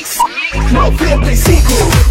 Mix 95.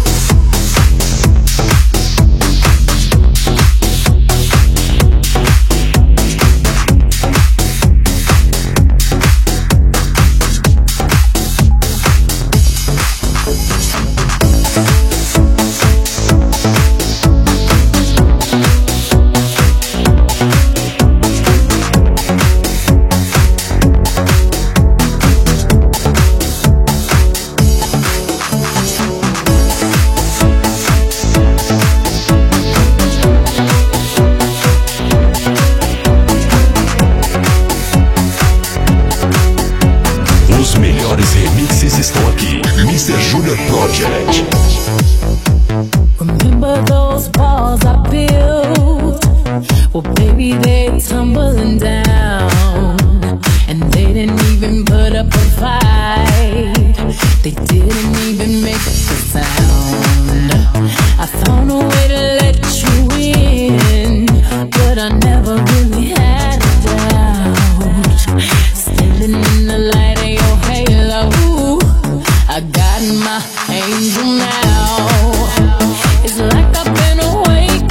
Remixes estão aqui, Mr. Junior Project. Remember those walls I built? Well, baby, they're tumbling down, and they didn't even put up a fight. They didn't even make a sound. I found a way to let you in, but I never really had a doubt. Standing in the light of your halo, I got my angel now. It's like I've been awakened.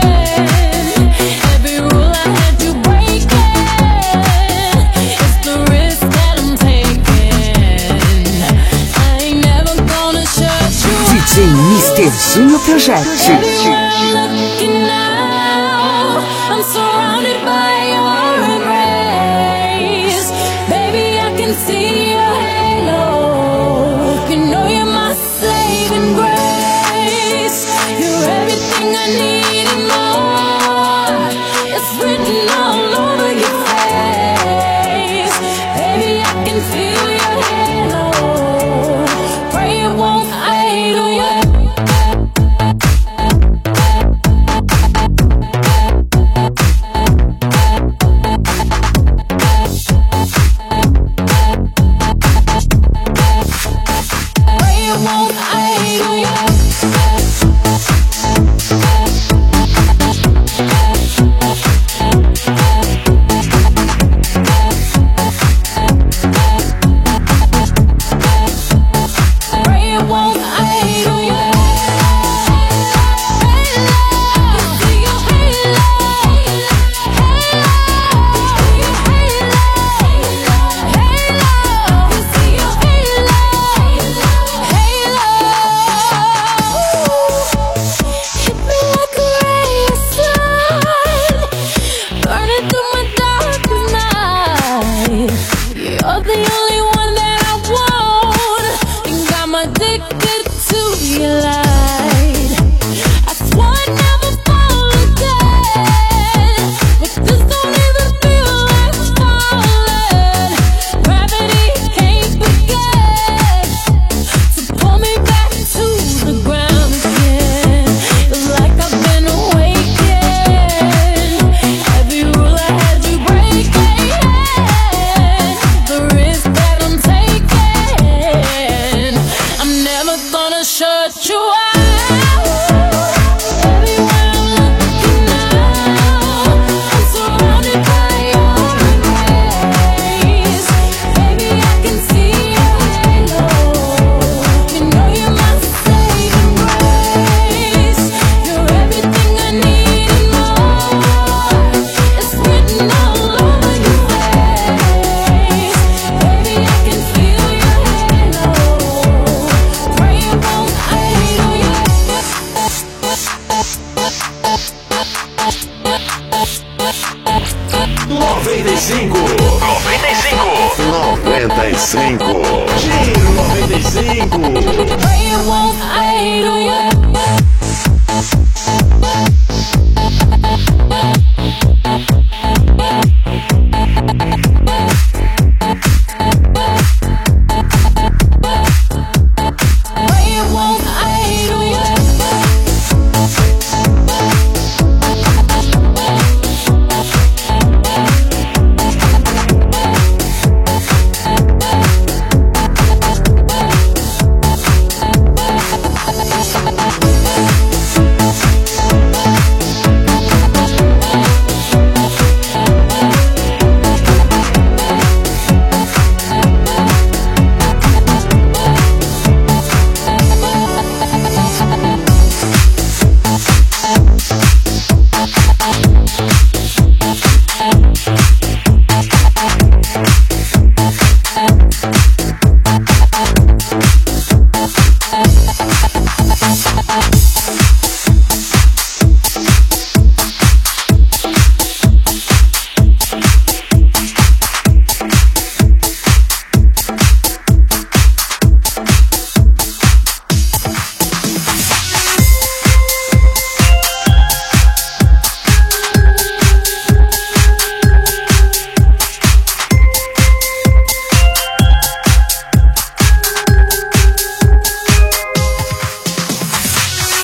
Every rule I had you breaking. It's the risk that I'm taking. I ain't never gonna shut you out. DJ Mr. Junior Project. Everywhere I'm looking now, I'm surrounded by your embrace. Baby, I can see your halo. You know you're my saving grace. You're everything I need and more. It's written all over your face. Baby, I can feel your halo. Pray it won't fade away. Giro 95.